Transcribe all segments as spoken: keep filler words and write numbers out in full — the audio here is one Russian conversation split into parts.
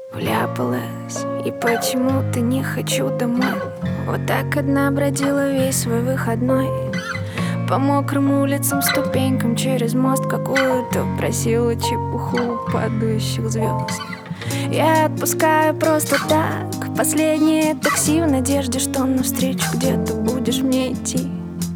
Вляпалась, и почему-то не хочу домой. Вот так одна бродила весь свой выходной, по мокрым улицам, ступенькам, через мост какую-то просила чепуху у падающих звезд. Я отпускаю просто так последнее такси, в надежде, что навстречу где-то будешь мне идти.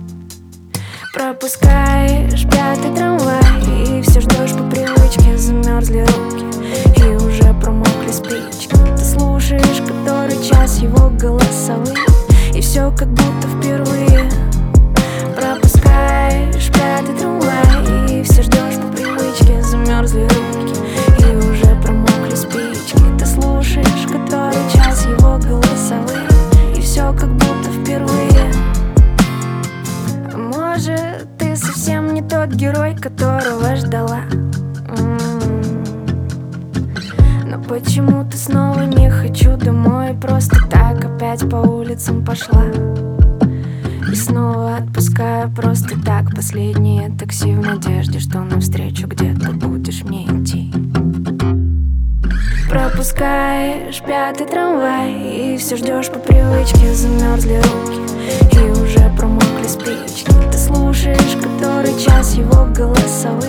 Пропускаешь пятый трамвай и все ждешь по привычке, замерзли руки и уже промокли спички. Ты слушаешь который час его голосовые, и все как будто впервые. Пропускаешь пятый трамвай и все ждешь по привычке, замерзли руки и уже промокли спички. Ты слушаешь который час его голосовые, и все как будто впервые. А может, ты совсем не тот герой, которого ждала. Но почему-то снова не хочу домой, просто так опять по улицам пошла. И снова отпускаю просто так последнее такси, в надежде, что навстречу где-то будешь мне идти. Пропускаешь пятый трамвай и все ждешь по привычке, замерзли руки и уже промокли спички. Ты слушаешь который час его голосовые,